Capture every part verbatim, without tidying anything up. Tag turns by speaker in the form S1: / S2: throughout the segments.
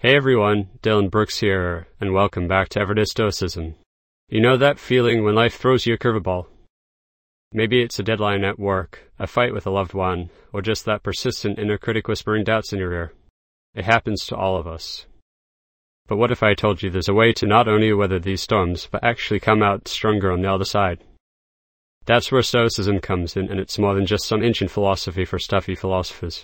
S1: Hey everyone, Dylan Brooks here, and welcome back to Everyday Stoicism. You know that feeling when life throws you a curveball? Maybe it's a deadline at work, a fight with a loved one, or just that persistent inner critic whispering doubts in your ear. It happens to all of us. But what if I told you there's a way to not only weather these storms, but actually come out stronger on the other side? That's where Stoicism comes in, and it's more than just some ancient philosophy for stuffy philosophers.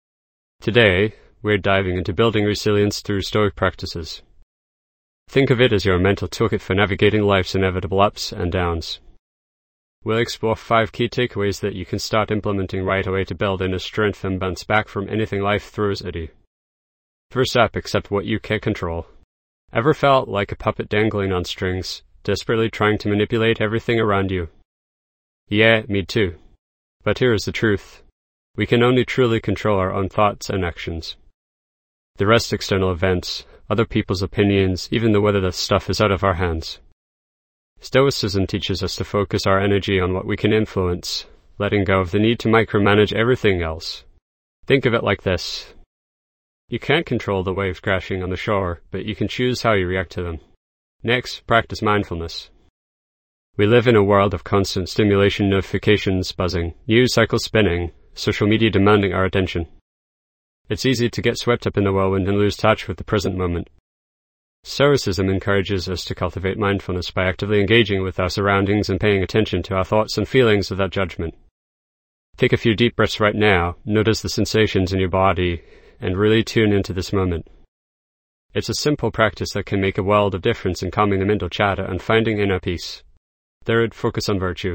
S1: Today, we're diving into building resilience through Stoic practices. Think of it as your mental toolkit for navigating life's inevitable ups and downs. We'll explore five key takeaways that you can start implementing right away to build inner strength and bounce back from anything life throws at you. First up, accept what you can't control. Ever felt like a puppet dangling on strings, desperately trying to manipulate everything around you? Yeah, me too. But here is the truth. We can only truly control our own thoughts and actions. The rest external events, other people's opinions, even the weather that stuff is out of our hands. Stoicism teaches us to focus our energy on what we can influence, letting go of the need to micromanage everything else. Think of it like this. You can't control the waves crashing on the shore, but you can choose how you react to them. Next, practice mindfulness. We live in a world of constant stimulation, notifications buzzing, news cycles spinning, social media demanding our attention. It's easy to get swept up in the whirlwind and lose touch with the present moment. Stoicism encourages us to cultivate mindfulness by actively engaging with our surroundings and paying attention to our thoughts and feelings without judgment. Take a few deep breaths right now, notice the sensations in your body, and really tune into this moment. It's a simple practice that can make a world of difference in calming the mental chatter and finding inner peace. Third, focus on virtue.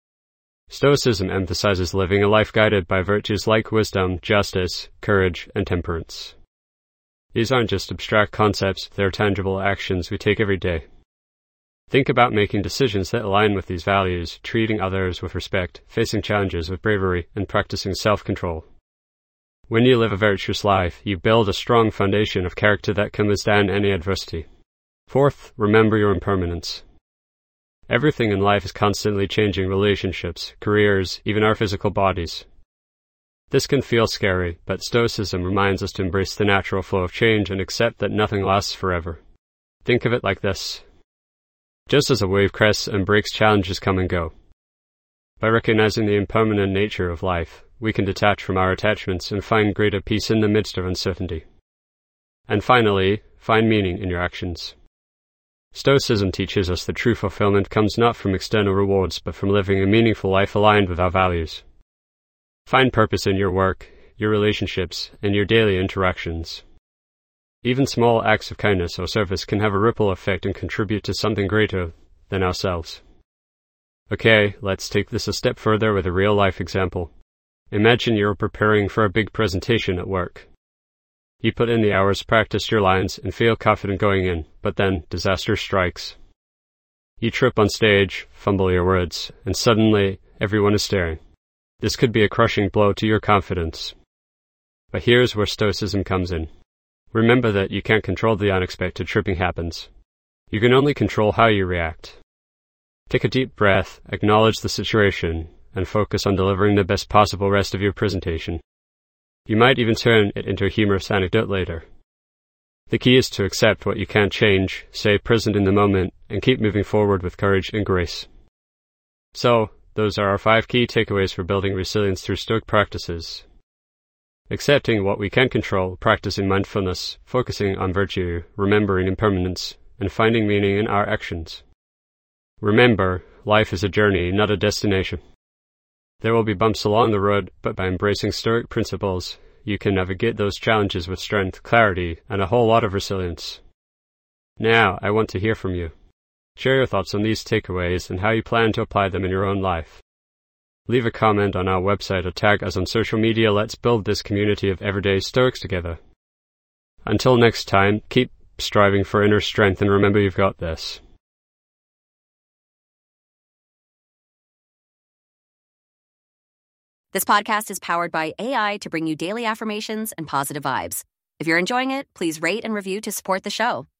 S1: Stoicism emphasizes living a life guided by virtues like wisdom, justice, courage, and temperance. These aren't just abstract concepts, they're tangible actions we take every day. Think about making decisions that align with these values, treating others with respect, facing challenges with bravery, and practicing self-control. When you live a virtuous life, you build a strong foundation of character that can withstand any adversity. Fourth, remember your impermanence. Everything in life is constantly changing: relationships, careers, even our physical bodies. This can feel scary, but Stoicism reminds us to embrace the natural flow of change and accept that nothing lasts forever. Think of it like this. Just as a wave crests and breaks, challenges come and go. By recognizing the impermanent nature of life, we can detach from our attachments and find greater peace in the midst of uncertainty. And finally, find meaning in your actions. Stoicism teaches us that true fulfillment comes not from external rewards, but from living a meaningful life aligned with our values. Find purpose in your work, your relationships, and your daily interactions. Even small acts of kindness or service can have a ripple effect and contribute to something greater than ourselves. Okay, let's take this a step further with a real-life example. Imagine you're preparing for a big presentation at work. You put in the hours, practice your lines, and feel confident going in, but then disaster strikes. You trip on stage, fumble your words, and suddenly everyone is staring. This could be a crushing blow to your confidence. But here's where Stoicism comes in. Remember that you can't control the unexpected. Tripping happens. You can only control how you react. Take a deep breath, acknowledge the situation, and focus on delivering the best possible rest of your presentation. You might even turn it into a humorous anecdote later. The key is to accept what you can't change, stay present in the moment, and keep moving forward with courage and grace. So, those are our five key takeaways for building resilience through Stoic practices. Accepting what we can control, practicing mindfulness, focusing on virtue, remembering impermanence, and finding meaning in our actions. Remember, life is a journey, not a destination. There will be bumps along the road, but by embracing Stoic principles, you can navigate those challenges with strength, clarity, and a whole lot of resilience. Now, I want to hear from you. Share your thoughts on these takeaways and how you plan to apply them in your own life. Leave a comment on our website or tag us on social media. Let's build this community of everyday Stoics together. Until next time, keep striving for inner strength and remember you've got this.
S2: This podcast is powered by A I to bring you daily affirmations and positive vibes. If you're enjoying it, please rate and review to support the show.